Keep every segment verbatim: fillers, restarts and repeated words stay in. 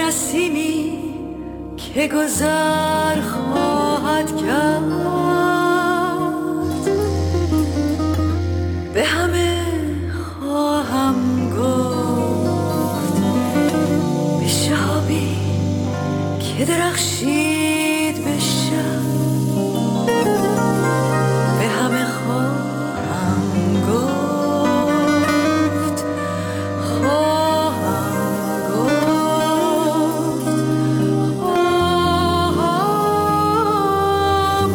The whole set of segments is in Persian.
نسیمی که گذر خواهد کرد، به همه خواهم گفت به شهابی که درخشید به شب، به همه خواهم گفت، خواهم گفت، خواهم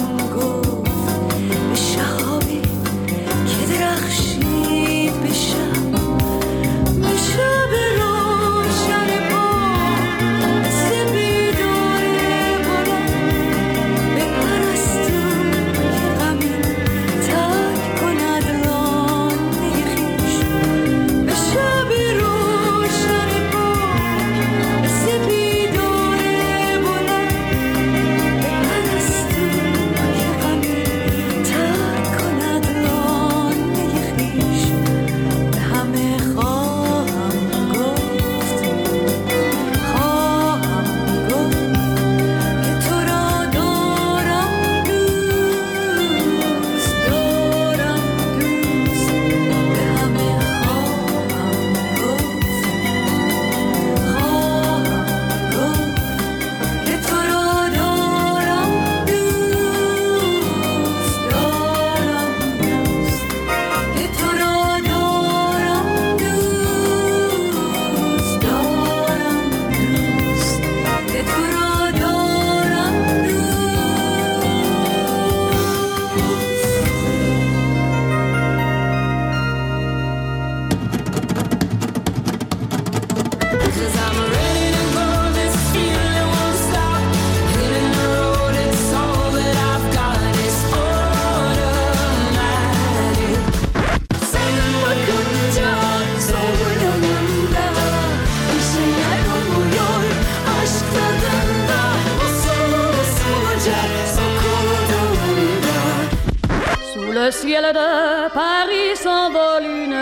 به شهابی که درخشید به شب.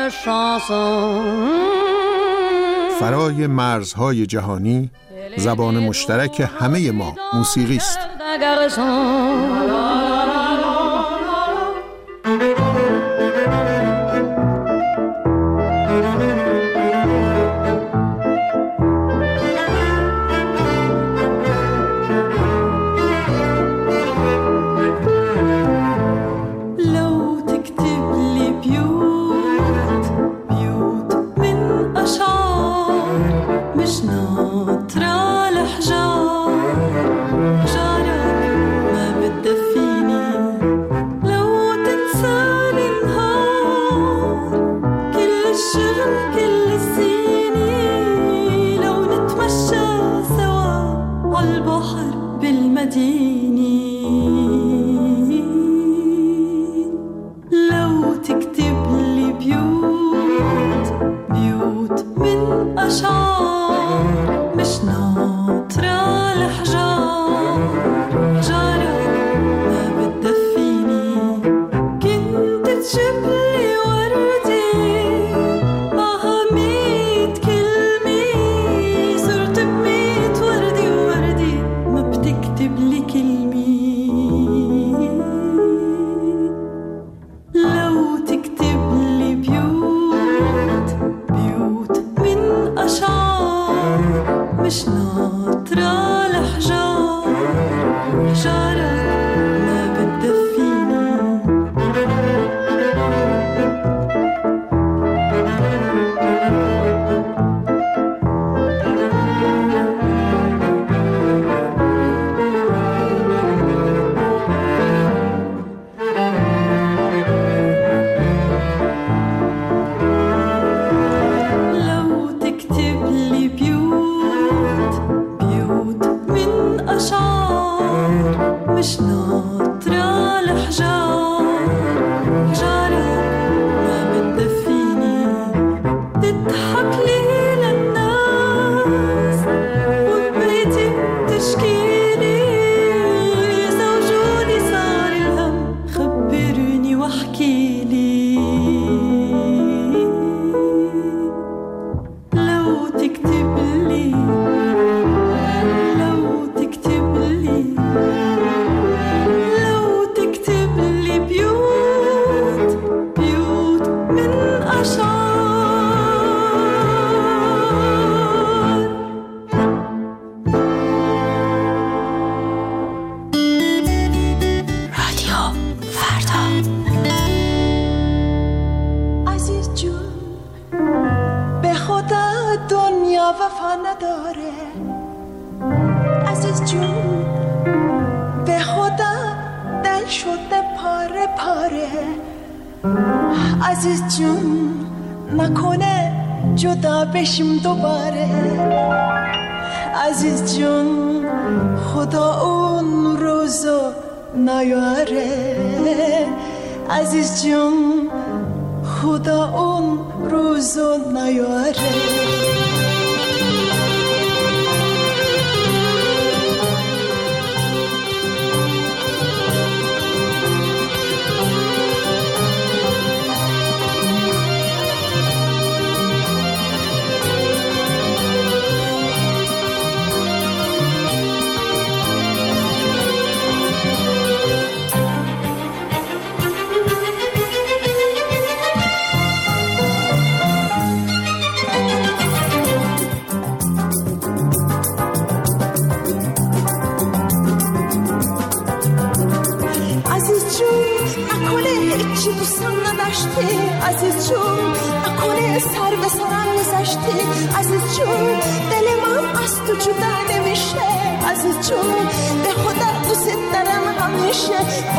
فرای مرزهای جهانی زبان مشترک همه ما موسیقی است. عزیز جون نکنه جدا بشیم دوباره، عزیز جون خدا اون روزو نیاره، عزیز جون خدا اون روزو نیاره. عزیز جون نکنه سر به سرم گذشتی، عزیز جون دل من از تو جدا نمیشه، عزیز جون به خدا دوست دارم همیشه.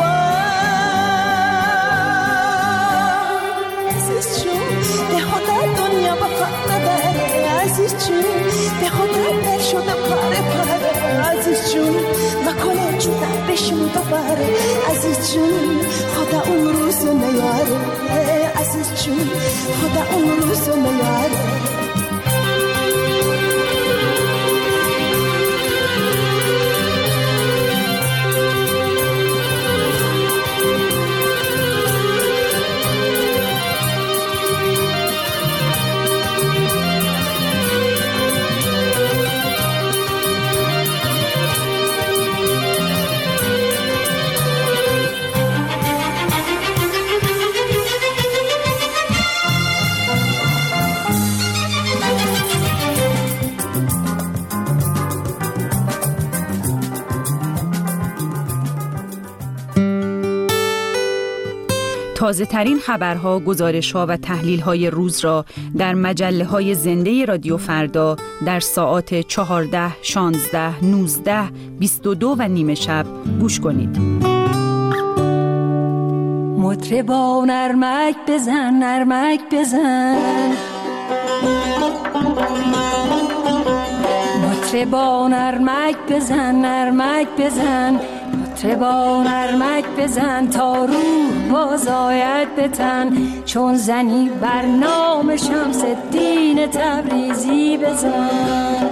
عزیز جون به خدا دنیا وفا نداره، عزیز جون به خدا دل شده پاره پاره، عزیز جون نکنه جدا بشیم دوباره، عزیز جون خدا اون روز نیاره، عزیز جون خدا اون روز نیاره. تازه ترین خبرها، گزارش‌ها و تحلیل‌های روز را در مجله‌های زنده رادیو فردا در ساعات چهارده، شانزده، نوزده، بیست و دو و نیم شب گوش کنید. مطربا نرمک بزن، نرمک بزن، مطربا نرمک بزن، نرمک بزن، مطربا نرمک بزن تا روح باز آید به تن، چون زنی بر نام شمس الدین تبریزی بزن.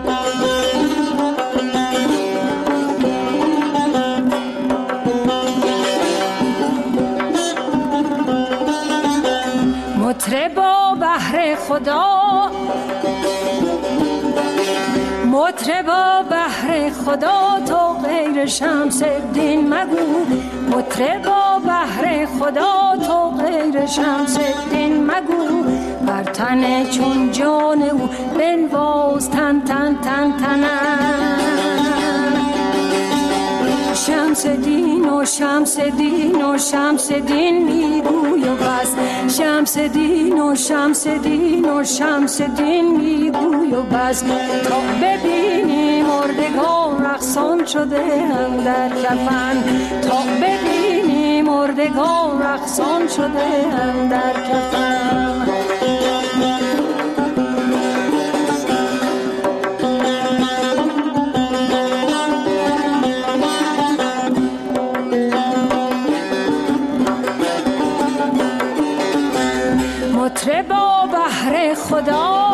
مطربا بهر خدا، مطربا بهر خدا تو غیر شمس الدین مگو، مطربا بهر خدا تو غیر شمس الدین مگو، بر تن چون جان او بنواز تن تن تن تنم. شمس دین و شمس دین و شمس دین میگوی و بس، شمس دین و شمس دین و شمس دین میگوی و بس، تا ببینی مردگان رقصان شده اندر کفن، تا ببینی مردگان رقصان شده اندر کفن. مطربا بهر خدا،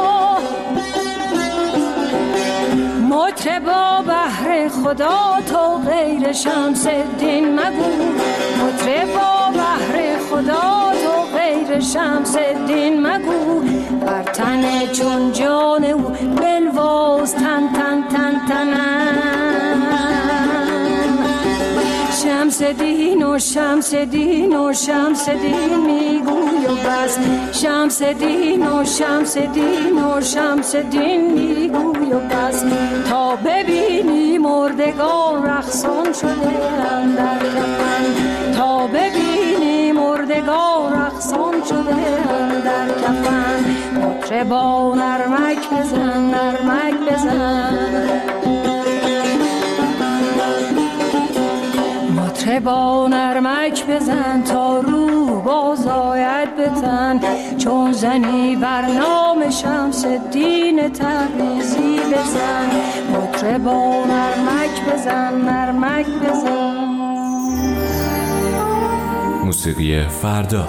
مطربا بهر خدا تو غیر شمس الدین مگو، مطربا بهر خدا تو غیر شمس الدین مگو، بر تن چون جان او بنواز تن تن تن تنم. شمس دین و شمس دین و شمس دین میگوی و بس، شمس دین و شمس دین و شمس دین میگوی و بس، تا ببینی مردگان رقصان شده اندر کفن، تا ببینی مردگان رقصان شده اندر کفن. مطربا نرمک بزن، نرمک بزن، مطربا نرمک بزن تا روح باز آید به تن، چون زنی بر نام شمس الدین تبریزی بزن. مطربا نرمک بزن، نرمک بزن. موسیقی فردا.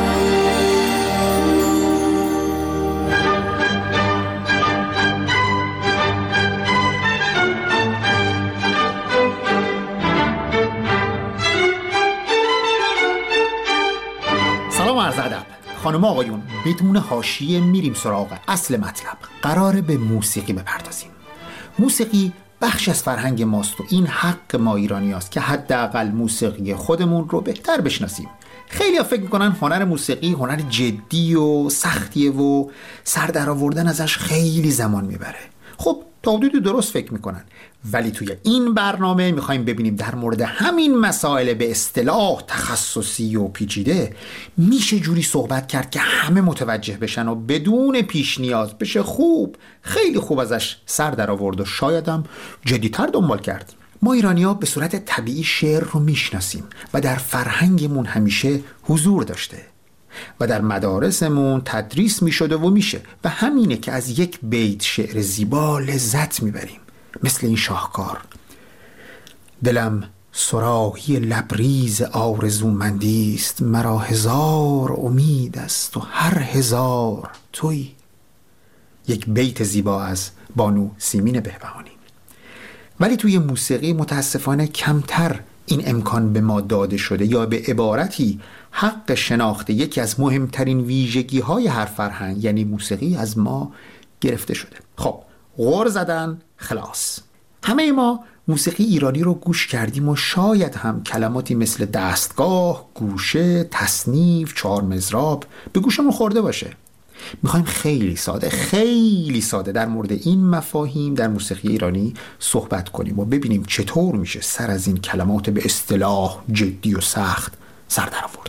خانم آقایون، بدون حاشیه میریم سراغ اصل مطلب. قراره به موسیقی بپردازیم. موسیقی بخش از فرهنگ ماست و این حق ما ایرانی هست که حداقل موسیقی خودمون رو بهتر بشناسیم. خیلی ها فکر میکنن هنر موسیقی هنر جدی و سختیه و سر در آوردن ازش خیلی زمان میبره. خب تا حدودی درست فکر میکنن، ولی توی این برنامه میخوایم ببینیم در مورد همین مسائل به اصطلاح تخصصی و پیچیده میشه جوری صحبت کرد که همه متوجه بشن و بدون پیش نیاز بشه خوب خیلی خوب ازش سر در آورد و شاید هم جدیتر دنبال کرد. ما ایرانی‌ها به صورت طبیعی شعر رو میشناسیم و در فرهنگمون همیشه حضور داشته و در مدارسمون تدریس میشده و میشه و همینه که از یک بیت شعر زیبا لذت میبریم، مثل این شاهکار: دلم صراحی لبریز آرزومندی است، مرا هزار امید است و هر هزار تویی. یک بیت زیبا از بانو سیمین بهبهانی. ولی توی موسیقی متاسفانه کمتر این امکان به ما داده شده، یا به عبارتی حق شناخت یکی از مهمترین ویژگی های هر فرهنگ یعنی موسیقی از ما گرفته شده. خب غر زدن خلاص. همه ما موسیقی ایرانی رو گوش کردیم و شاید هم کلماتی مثل دستگاه، گوشه، تصنیف، چهار مضراب به گوشمون خورده باشه. میخوایم خیلی ساده خیلی ساده در مورد این مفاهیم در موسیقی ایرانی صحبت کنیم و ببینیم چطور میشه سر از این کلمات به اصطلاح جدی و سخت سر در آورد.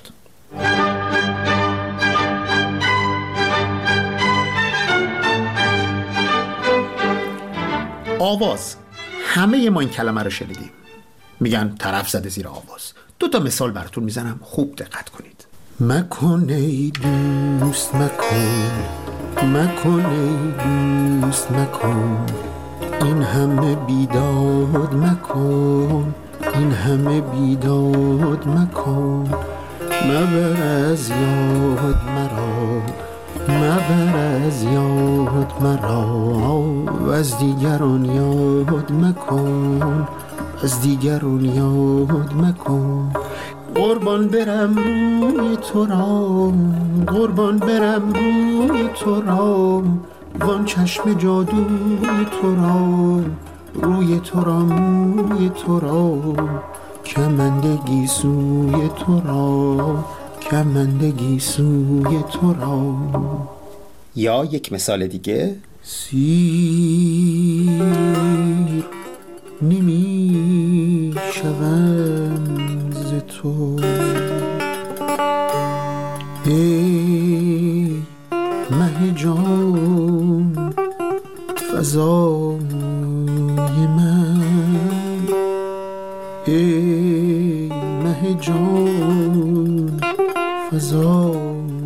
آواز، همه ما این کلمه رو شنیدیم. میگن طرف زده زیر آواز. دو تا مثال براتون میزنم، خوب دقت کنید. مکن ای دوست مکن، مکن ای دوست مکن، این همه بیداد مکن، این همه بیداد مکن، مبر از یاد مرا، مبر از یاد مرا، و از دیگران یاد مکن، از دیگران یاد مکن. قربان برم روی تو را، قربان برم روی تو را، وان چشم جادوی تو را، روی تو را موی تو را، کمندگی سوی تو را، کمندگی سوی تو را. یا یک مثال دیگه. سیر نمی شوم ز تو، ای مه جان فضای من، ای مه جان فضای.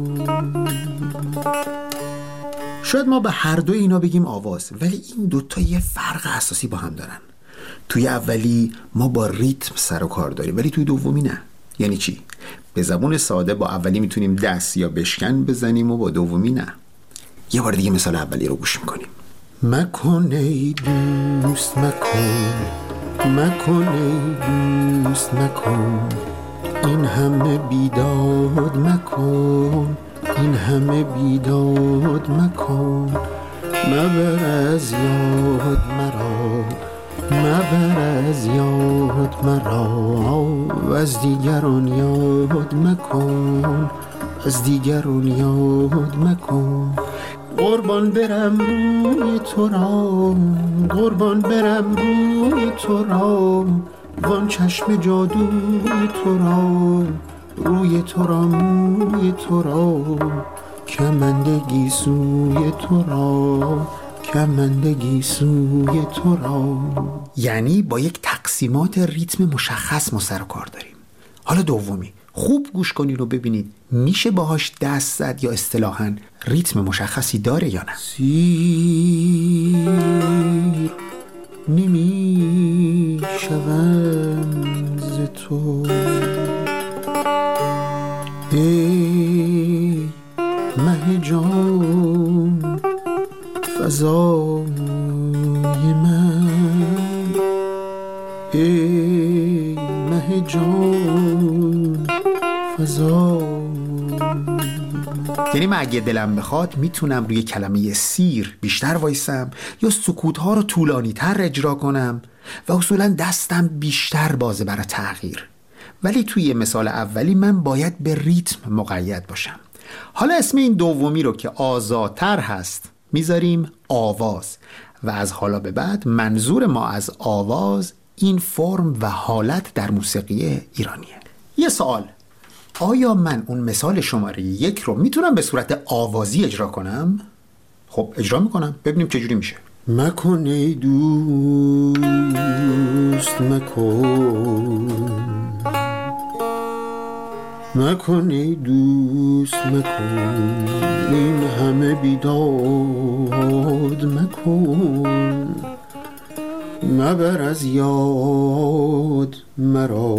شاید ما به هر دو اینا بگیم آواز، ولی این دوتا یه فرق اساسی با هم دارن. توی اولی ما با ریتم سر و کار داریم، ولی توی دومی نه. یعنی چی؟ به زبون ساده با اولی میتونیم دست یا بشکن بزنیم و با دومی نه. یه بار دیگه مثال اولی رو گوش میکنیم. مکن ای دوست مکن، مکن ای دوست مکن، این همه بیداد مکن، این همه بیداد مکن، مبر از یاد مرا، مبر از یاد مرا، و از دیگران یاد مکن، از دیگران یاد مکن. قربان برم روی تو را، قربان برم روی تو را، وان چشم جادوی تو را، روی تو را موی تو را، کمندگی سوی تو را، کمندگی سوی تو را. یعنی با یک تقسیمات ریتم مشخص ما سر و کار داریم. حالا دومی، خوب گوش کنید و ببینید میشه باهاش دست زد یا اصطلاحاً ریتم مشخصی داره یا نه. سیر نمی شوم ز تو، ای مه جان فضای من، ای مه جان فضای. یعنی من اگه دلم بخواد میتونم روی کلمه سیر بیشتر وایسم یا سکوت‌ها رو طولانی تر اجرا کنم و اصولا دستم بیشتر بازه برای تغییر. ولی توی مثال اولی من باید به ریتم مقید باشم. حالا اسم این دومی رو که آزادتر هست میذاریم آواز، و از حالا به بعد منظور ما از آواز این فرم و حالت در موسیقی ایرانیه. یه سوال، آیا من اون مثال شماره یک رو میتونم به صورت آوازی اجرا کنم؟ خب اجرا میکنم، ببینیم چجوری میشه. مکن ای دوست مکن، مکن ای دوست مکن، این همه بیداد مکن، مبر از یاد مرا،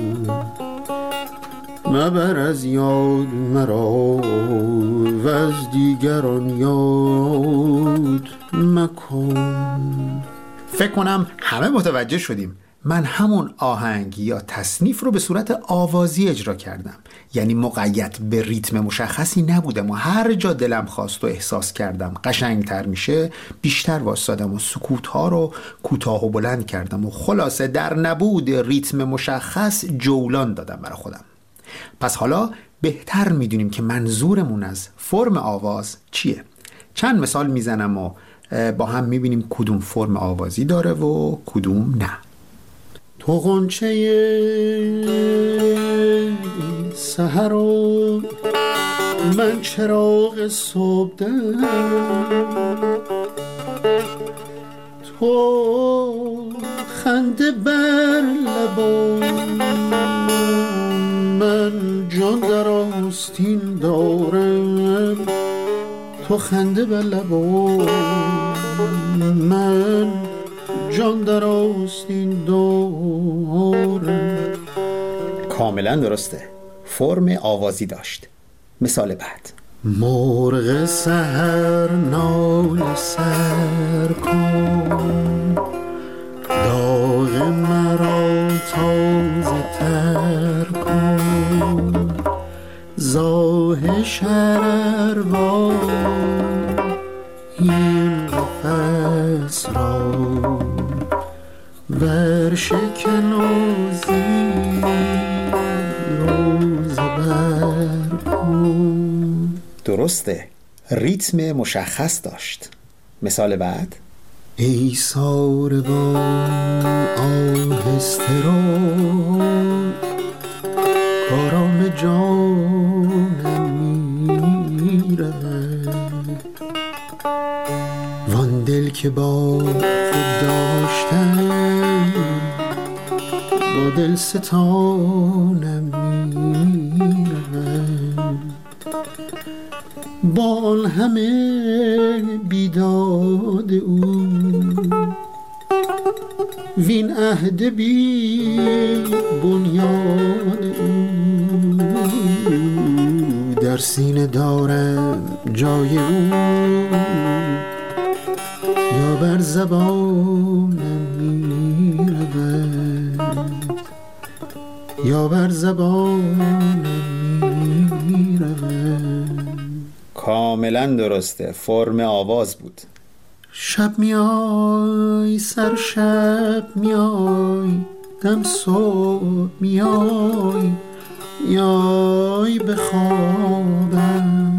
مبر از یاد مرا، و از دیگران یاد مکن. فکر کنم همه متوجه شدیم. من همون آهنگ یا تصنیف رو به صورت آوازی اجرا کردم، یعنی مقید به ریتم مشخصی نبودم و هر جا دلم خواست و احساس کردم قشنگتر میشه بیشتر واسادم و سکوت‌ها رو کوتاه و بلند کردم و خلاصه در نبود ریتم مشخص جولان دادم برای خودم. پس حالا بهتر میدونیم که منظورمون از فرم آواز چیه. چند مثال میزنم و با هم میبینیم کدوم فرم آوازی داره و کدوم نه. تو غنچه سحر و من چراغ صبحدم، تو خنده بر لبان، من جان در آستین دارم، تو خنده بر لبان، من جان در آستین دارم. کاملا درسته، فرم آوازی داشت. مثال بعد: مرغ سحر ناله سر کن، داغ مرا تازه تر کن، زاه شرروان این قفس را بر شکن و زیر روز بر کن. درسته، ریتم مشخص داشت. مثال بعد: ای ساربان آهسته رو، کارام جانم میره، وان دل که با خود داشتم، با دل ستانم میره، با آن همه بیداد او، وین عهد بی بنیاد او، در سینه دارم جای او، یا بر زبانم میرود، یا بر زبانم میرود. کاملا درسته، فرم آواز بود. شب میای سر شب میای، دم صبح میای، میای بخوابم،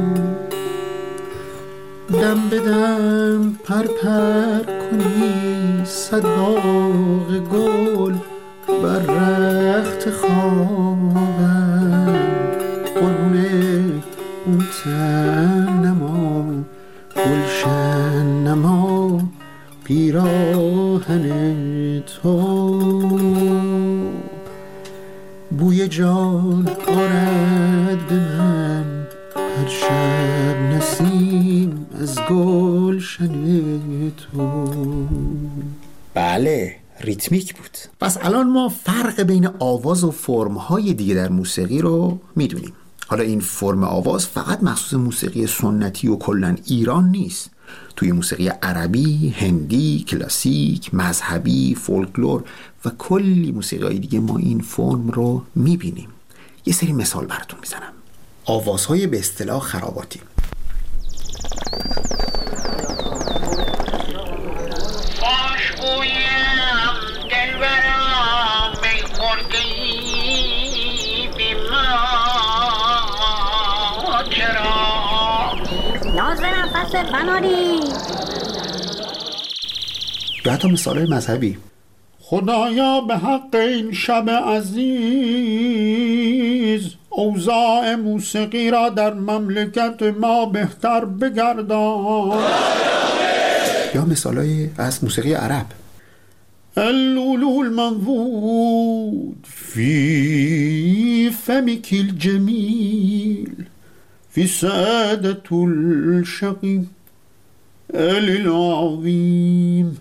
دم بدم پر پر کنی صد باغ گل بر رخت خوابم، قربونه اون تن نما گلشن نما پیراهن تو، بوی جان آرد به من هر شب نسیم از گلشن تو. بله، ریتمیک بود. پس الان ما فرق بین آواز و فرم‌های دیگه در موسیقی رو میدونیم. حالا این فرم آواز فقط مخصوص موسیقی سنتی و کلاً ایران نیست. توی موسیقی عربی، هندی، کلاسیک، مذهبی، فولکلور و کلی موسیقی دیگه ما این فرم رو میبینیم. یه سری مثال براتون میزنم. آوازهای به اصطلاح خراباتی. نازنم پس بناری. یا حتی مثال مذهبی. خدایا به حق این شب عزیز، اوضاع موسیقی را در مملکت ما بهتر بگردان. یا مثالای از موسیقی عرب. اللولو المنضود فی فمک الجمیل، فی سعادة الشقی العظیم.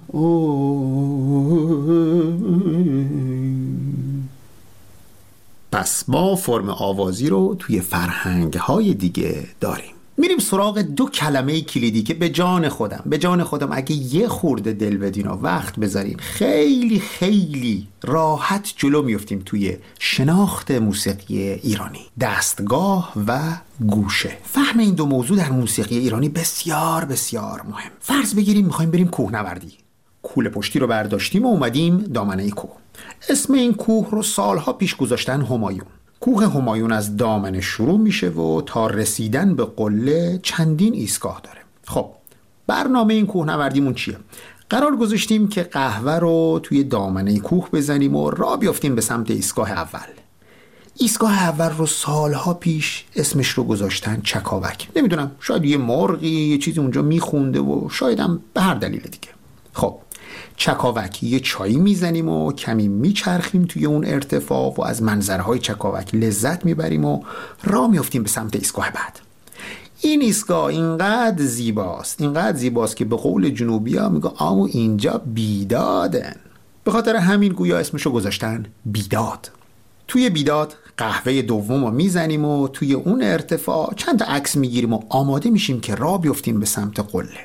پس ما فرم آوازی رو توی فرهنگ‌های دیگه داریم. میریم سراغ دو کلمه کلیدی که به جان خودم به جان خودم اگه یه خورده دل بدین و وقت بذارین خیلی خیلی راحت جلو میفتیم توی شناخت موسیقی ایرانی: دستگاه و گوشه. فهم این دو موضوع در موسیقی ایرانی بسیار بسیار مهم. فرض بگیریم میخوایم بریم کوهنوردی. کوله پشتی رو برداشتیم و اومدیم دامنه کوه. اسم این کوه رو سالها پیش گذاشتن همایون. کوه همایون از دامنه شروع میشه و تا رسیدن به قله چندین ایستگاه داره. خب برنامه این کوهنوردیمون چیه؟ قرار گذاشتیم که قهوه رو توی دامنه کوه بزنیم و راه بیافتیم به سمت ایستگاه اول. ایستگاه اول رو سالها پیش اسمش رو گذاشتن چکاوک. نمیدونم، شاید یه مرغی یه چیزی اونجا میخونده و شاید هم به هر دلیل دیگه. خب چکاوک یه چایی میزنیم و کمی میچرخیم توی اون ارتفاع و از منظرهای چکاوک لذت میبریم و راه میافتیم به سمت ایستگاه بعد. این ایستگاه اینقدر زیباست اینقدر زیباست که به قول جنوبی ها میگه آمو اینجا بیدادن. به خاطر همین گویا اسمشو گذاشتن بیداد. توی بیداد قهوه دوم رو میزنیم و توی اون ارتفاع چند تا عکس میگیریم و آماده میشیم که راه بیفتیم به سمت قله.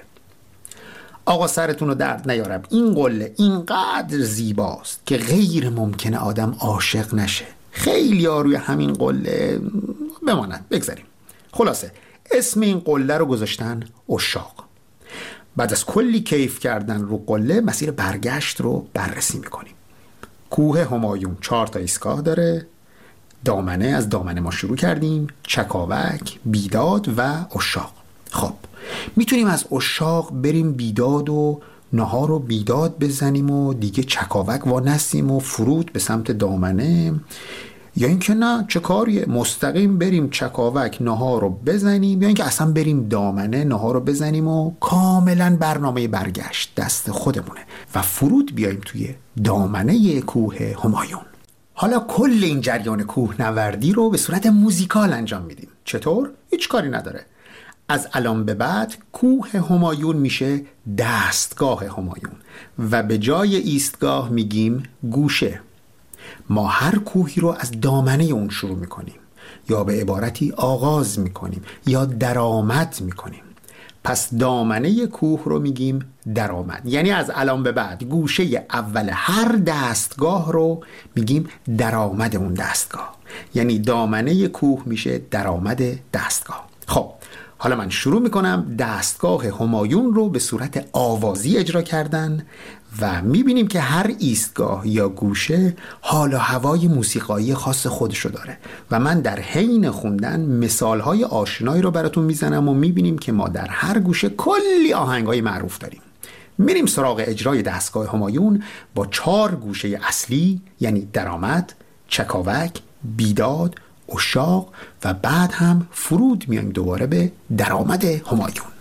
آقا سرتون رو درد نیارم، این قله اینقدر زیباست که غیر ممکنه آدم عاشق نشه. خیلی ها روی همین قله بمانند. بگذاریم. خلاصه اسم این قله رو گذاشتن عشاق. بعد از کلی کیف کردن رو قله مسیر برگشت رو بررسی میکنیم. کوه همایون چهار تا ایستگاه داره. دامنه، از دامنه ما شروع کردیم، چکاوک، بیداد و عشاق. خب میتونیم از عشاق بریم بیداد و نهار و بیداد بزنیم و دیگه چکاوک وانستیم و فرود به سمت دامنه، یا اینکه نه چه کاریه مستقیم بریم چکاوک نهار رو بزنیم، یا اینکه اصلا بریم دامنه نهار رو بزنیم و کاملا برنامه برگشت دست خودمونه و فرود بیایم توی دامنه کوه همایون. حالا کل این جریان کوهنوردی رو به صورت موزیکال انجام میدیم. چطور؟ هیچ کاری نداره. از الان به بعد کوه همایون میشه دستگاه همایون و به جای ایستگاه میگیم گوشه. ما هر کوهی رو از دامنه اون شروع میکنیم، یا به عبارتی آغاز میکنیم یا درآمد میکنیم. پس دامنه کوه رو میگیم درآمد. یعنی از الان به بعد گوشه اول هر دستگاه رو میگیم درآمد اون دستگاه. یعنی دامنه کوه میشه درآمد دستگاه. خب حالا من شروع میکنم دستگاه همایون رو به صورت آوازی اجرا کردن و میبینیم که هر ایستگاه یا گوشه حال و هوای موسیقایی خاص خودشو داره و من در حین خوندن مثالهای آشنایی رو براتون میزنم و میبینیم که ما در هر گوشه کلی آهنگای معروف داریم. میریم سراغ اجرای دستگاه همایون با چهار گوشه اصلی، یعنی درآمد، چکاوک، بیداد، عشاق و بعد هم فرود میایم دوباره به درآمد همایون.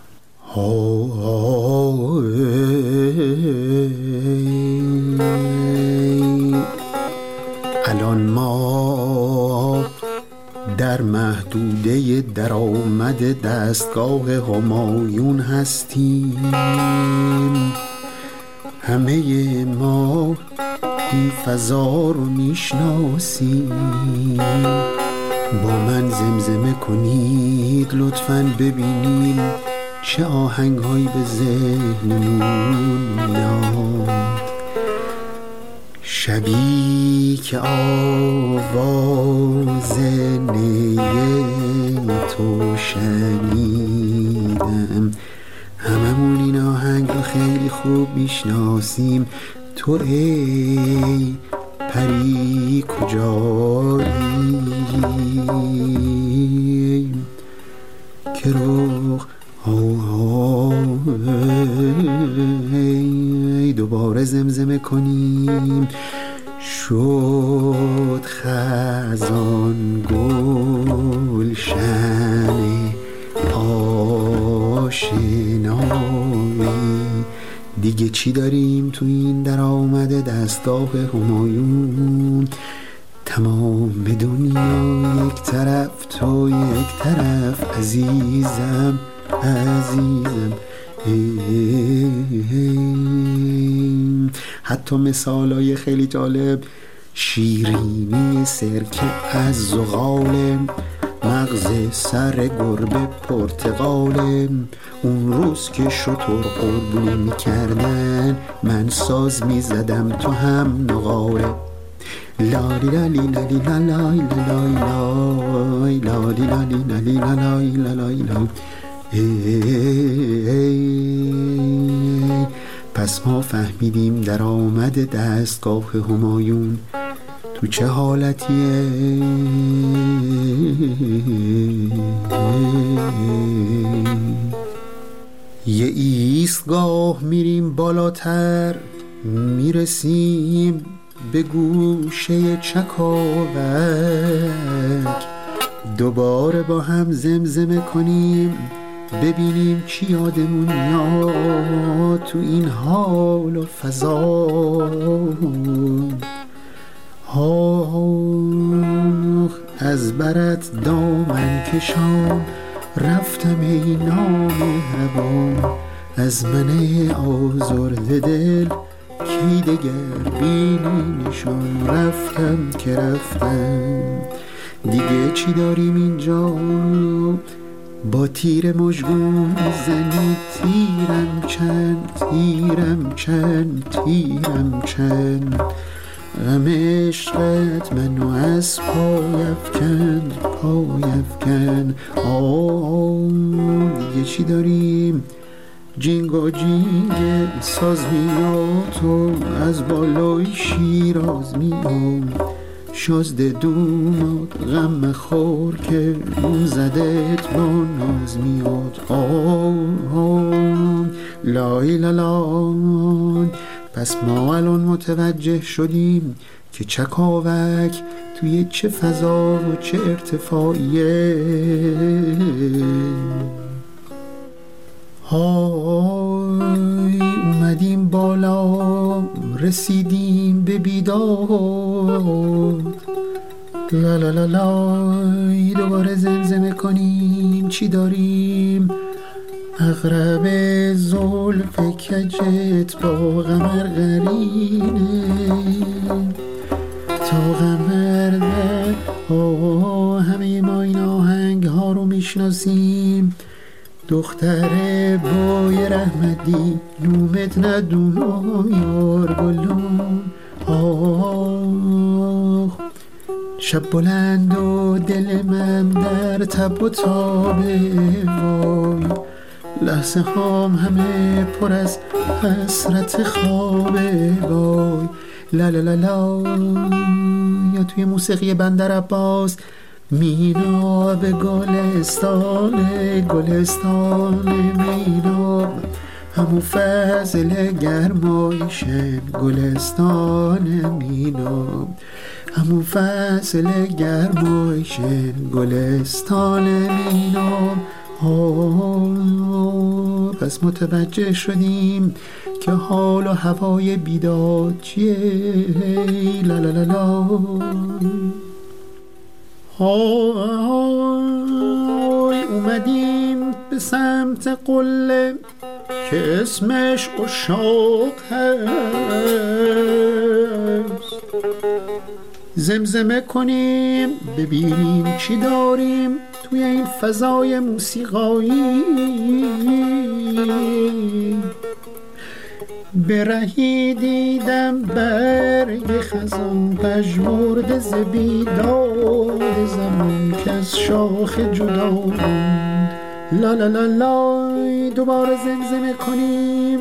الان ما در محدوده درآمد دستگاه همایون هستیم. همه ما این فضا رو میشناسیم. با من زمزمه کنید لطفاً ببینیم چه آهنگ‌هایی به ذهنمون میاد. شبی که آواز نی تو شنیدم. هممون این آهنگ رو خیلی خوب میشناسیم. تو ای پری کجایی که روح دوباره زمزمه کنیم. شد خزان گلشن آشنایی. دیگه چی داریم تو این درآمد دستگاه همایون؟ تمام دنیا یک طرف تو یک طرف. عزیزم عزیزم ای ای. حتی مثالای خیلی جالب: شیرینی سرکه از زغال، مغز سر گربه پرتقال. اون روز که شطور قربونی میکردن من ساز میزدم تو هم نقاله. لالی لالی لالی لالای لالای لالی لالی لالی لالای لالای لالای. پس ما فهمیدیم درآمد دستگاه همایون تو چه حالتیه. یه ایستگاه میریم بالاتر، میرسیم به گوشه چکاوک، دوباره با هم زمزمه کنیم ببینیم چی یادمون میاد تو این حال و فضا. آه از برت دامن کشان رفتم ای نامهربان، از من آزرده دل کی دگر بینی نشان. رفتم که رفتم دیگه چی داریم اینجا، با تیر مژگون زنی تیرم چند تیرم چند تیرم چند. غم عشقت منو از پای افکند پای افکند. آه دیگه چی داریم، جینگا جینگ ساز میاد و از بالای شیراز میاد، شازده دومات غم خور که اون زدت با ناز میاد. آه آه لای لالان. پس ما الان متوجه شدیم که چکاوک توی چه فضا و چه ارتفاعیه. های اومدیم بالا رسیدیم به بیداد، لا لا لا لای دوباره زمزمه کنیم چی داریم. اغرب زلف کجت با قمر قرینه، تا قمر در آه همه ما این آهنگ ها رو میشناسیم. دختر بای رحمتی نومت ندونو یار گلون. آه شب بلند و دل من در تب و تابه، وای لحظه هام همه پر از حسرت خوابه، وای لا لا لا لا. یا توی موسیقی بندر عباس مینا به گلستان گلستان مینا، همون فضل گرمایشن گلستان مینا، همون فضل گرمایشن گلستان مینا. آه پس متوجه شدیم که حال و هوای بیداد چیه. لا لا لا لا. های اومدیم به سمت قله که اسمش عشاق هست، زمزمه کنیم ببینیم چی داریم توی این فضای موسیقایی. به رهی دیدم برگ خزان پژمرده ز بیداد زمان که از شاخ جدا موند. لا لا لا لا. دوباره زمزمه کنیم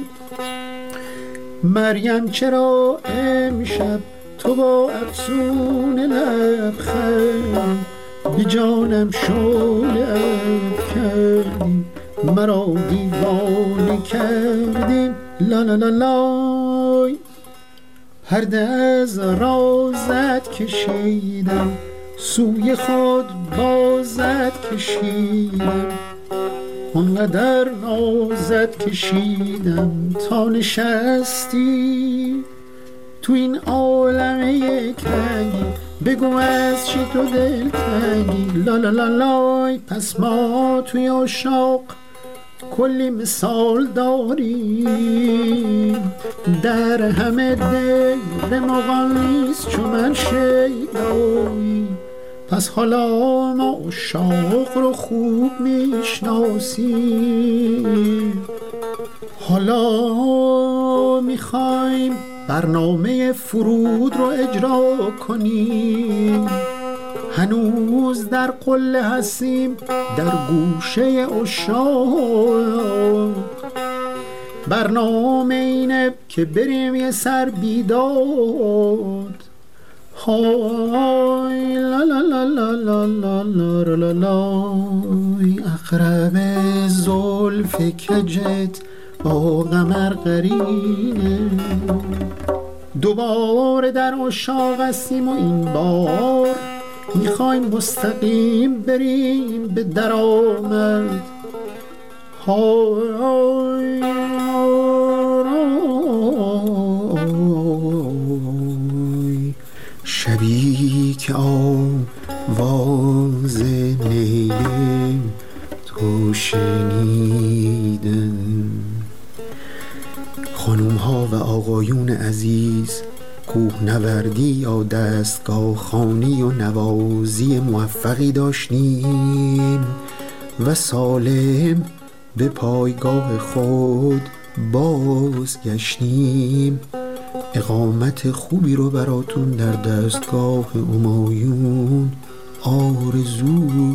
مریم چرا امشب تو با افسون لبخند بی جانم شعله افکندی، مرا دیوانه کردی. لا لا لا لا. پرده از رازت کشیدم سوی خود بازت کشیدم، اونقدر نازت کشیدم تا نشستی تو این عالم یک رنگی. بگو از چی تو دل تنگی. لا لا لا لا. پس ما توی عشاق کلی مثال داریم، در همه دل مغان نیست چون من شیدایی. پس حالا ما عشاق رو خوب میشناسیم، حالا میخوایم برنامه فرود رو اجرا کنیم. هنوز در قله هستیم در گوشه عشاق، برنامه اینه که بریم یه سر بیداد. های لا لا لا لا لا لا لا لا لا. اقرب زلف کجت با قمر قرینه، دوباره در عشاق هستیم و این بار میخوایم مستقیم بریم به درآمد. های شبی که آواز نیل تو شنیدم، خانوم ها و آقایون عزیز، کوهنوردی یا دستگاه خوانی و نوازی موفقی داشتیم و سالم به پایگاه خود بازگشتیم. اقامت خوبی رو براتون در دستگاه همایون آرزو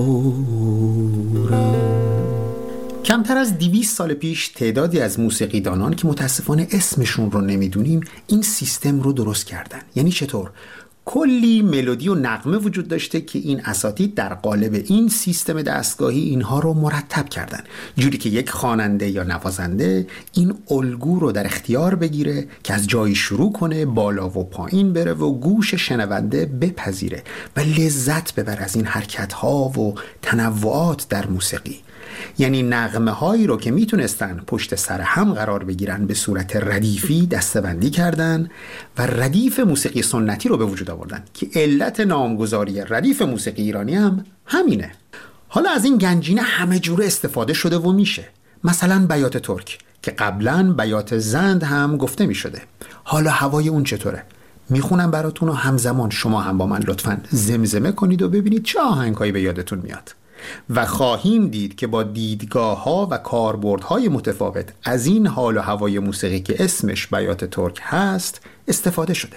دارم. کمتر از دویست سال پیش تعدادی از موسیقیدانان که متاسفانه اسمشون رو نمیدونیم این سیستم رو درست کردن. یعنی چطور؟ کلی ملودی و نغمه وجود داشته که این اساتید در قالب این سیستم دستگاهی اینها رو مرتب کردن، جوری که یک خواننده یا نوازنده این الگو رو در اختیار بگیره که از جایی شروع کنه، بالا و پایین بره و گوش شنونده بپذیره و لذت ببره از این حرکت‌ها و تنوعات در موسیقی. یعنی نغمه هایی رو که میتونستن پشت سر هم قرار بگیرن به صورت ردیفی دسته‌بندی کردن و ردیف موسیقی سنتی رو به وجود آوردن که علت نامگذاری ردیف موسیقی ایرانی هم همینه. حالا از این گنجینه همه جوره استفاده شده و میشه. مثلا بیات ترک که قبلا بیات زند هم گفته میشده. حالا هوای اون چطوره؟ میخونم براتون و همزمان شما هم با من لطفاً زمزمه کنید و ببینید چه آهنگایی به یادتون میاد. و خواهیم دید که با دیدگاه ها و کاربردهای متفاوت از این حال و هوای موسیقی که اسمش بیات ترک هست استفاده شده.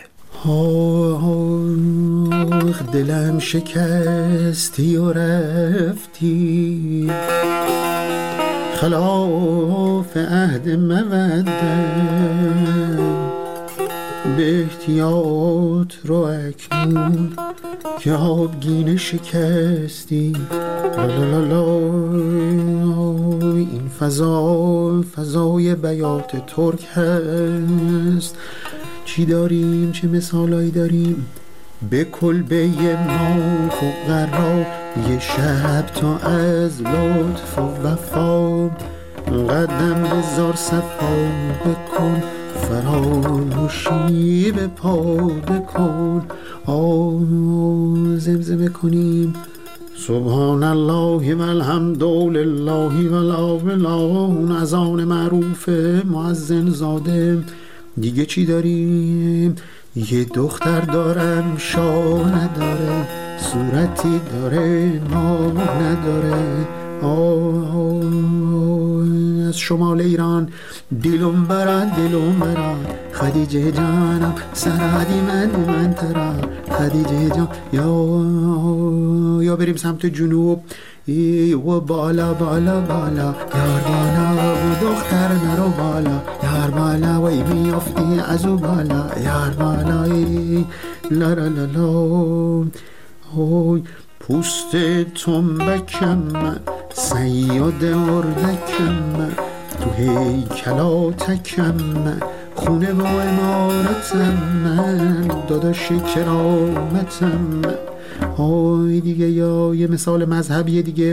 آخ دلم شکستی و رفتی، خلاف عهد مودم، به احتیاط رو اکنون که آبگینه شکستی. لالالا این فضا فضای بیات ترک هست. چی داریم؟ چه مثالایی داریم؟ به کلبه ما فقرا یه شب تا از لطف و وفا، قدم بذار صفا بکن، فراموشی به پا بکن. آه زمزمه کنیم سبحان الله و الحمد لله و لا اله اون اذان معروف مؤذن زاده. دیگه چی داریم؟ یه دختر دارم شاه نداره، صورتی داره ما نداره. آه, آه از شمال ایران دلم برا دلم برا، خدیجه جانم سرادی من من ترا، خدیجه جان. یا یا بریم سمت جنوب و بالا بالا بالا، یار بالا و دختر نرو بالا، یار بالا وی میافتی از او بالا، یار بالا لا لا لا لا. اوی پوست تنبکم صیاد اردکم، تو هیکلاتکم خونه و امارتم، داداش کرامتم. آی دیگه یا یه مثال مذهبی دیگه.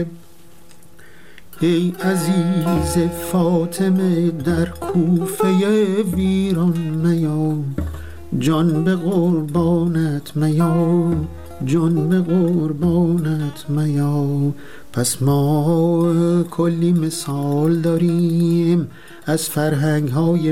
ای عزیز فاطمه در کوفه ویران میا، جان به قربانت میا، جان به قربانت میا. پس ما کلی مثال داریم از فرهنگ های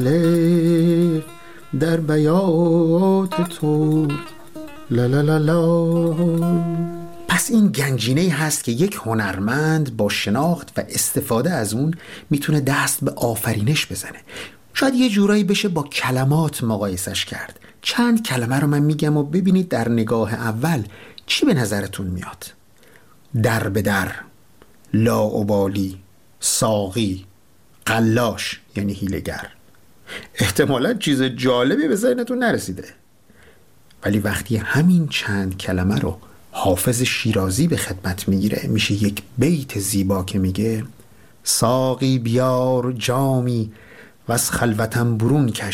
مختلف در بیات ترک. لا لا لا لا. پس این گنجینه‌ای هست که یک هنرمند با شناخت و استفاده از اون میتونه دست به آفرینش بزنه. شاید یه جورایی بشه با کلمات مقایسش کرد. چند کلمه رو من میگم و ببینید در نگاه اول چی به نظرتون میاد. در به در، لاابالی، ساقی، قلاش یعنی هیله‌گر. احتمالاً چیز جالبی به ذهنتون نرسیده، ولی وقتی همین چند کلمه رو حافظ شیرازی به خدمت میگیره میشه یک بیت زیبا که میگه ساقی بیار جامی و از خلوتم برون کش،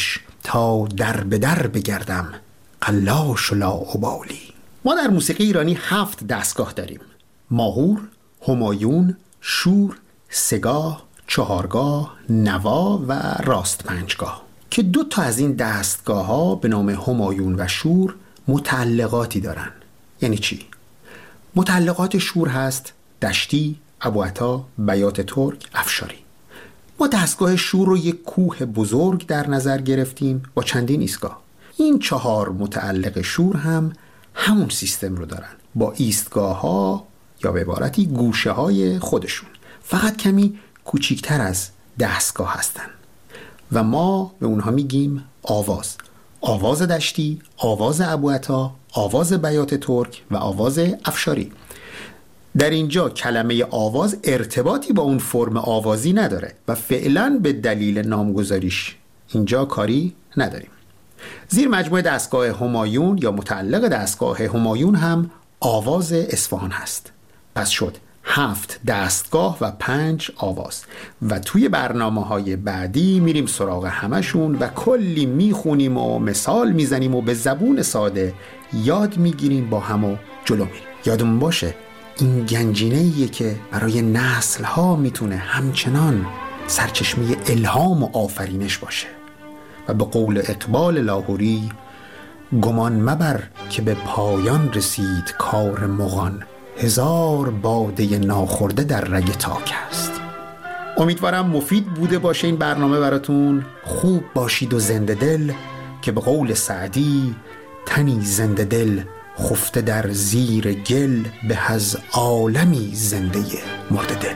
تا در به در بگردم قلاش و لاابالی. ما در موسیقی ایرانی هفت دستگاه داریم: ماهور، همایون، شور، سگاه، چهارگاه، نوا و راست پنجگاه که دو تا از این دستگاه ها به نام همایون و شور متعلقاتی دارن. یعنی چی؟ متعلقات شور هست دشتی، ابوعطا، بیات ترک، افشاری. ما دستگاه شور رو یک کوه بزرگ در نظر گرفتیم با چندین ایستگاه. این چهار متعلق شور هم همون سیستم رو دارن با ایستگاه ها یا به عبارتی گوشه های خودشون، فقط کمی کوچیکتر از دستگاه هستن و ما به اونها میگیم آواز. آواز دشتی، آواز ابوعطا، آواز بیات ترک و آواز افشاری. در اینجا کلمه آواز ارتباطی با اون فرم آوازی نداره و فعلا به دلیل نامگذاریش اینجا کاری نداریم. زیر مجموعه دستگاه همایون یا متعلق دستگاه همایون هم آواز اصفهان هست. پس شد هفت دستگاه و پنج آواز و توی برنامه‌های بعدی میریم سراغ همشون و کلی میخونیم و مثال میزنیم و به زبون ساده یاد میگیریم با هم و جلو میریم. یادمون باشه این گنجینه‌ایه که برای نسل‌ها میتونه همچنان سرچشمه الهام و آفرینش باشه و به قول اقبال لاهوری گمان مبر که به پایان رسید کار مغان، هزار باده ناخورده در رگ تاک است. امیدوارم مفید بوده باشه این برنامه براتون. خوب باشید و زنده دل که به قول سعدی تنی زنده دل خفته در زیر گل به از عالمی زنده مرده دل.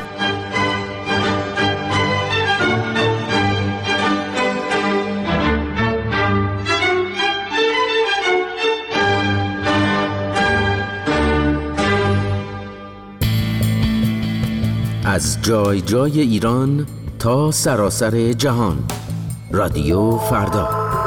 از جای جای ایران تا سراسر جهان، رادیو فردا.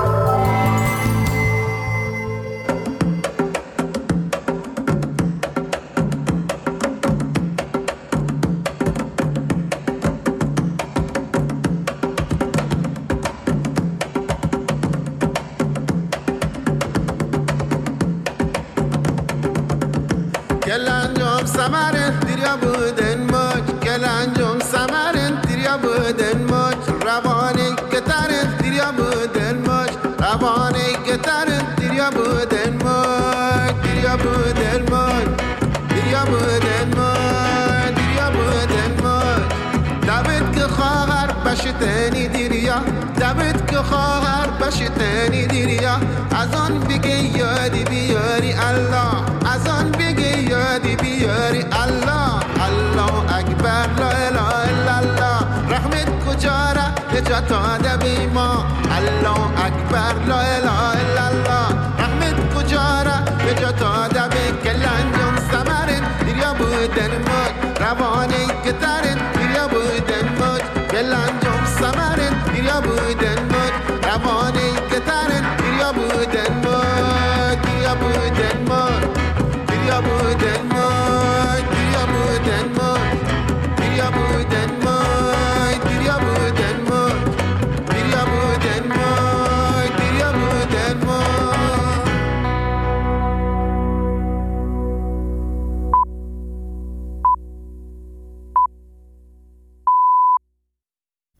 Gelanjom samarin dirya buden moj, gelanjom samarin dirya buden moj, ravani getarin dirya buden moj, ravani getarin dirya buden moj, dirya buden moj, dirya buden moj, dirya buden moj. David ke khar bashitani dirya, David ke khar bashitani dirya, azan bige yadi biyari Allah, azan bige yadi biyari Allah, Allah akbar la ilaha illallah, rahmet kujara najat ade bima, Allah akbar la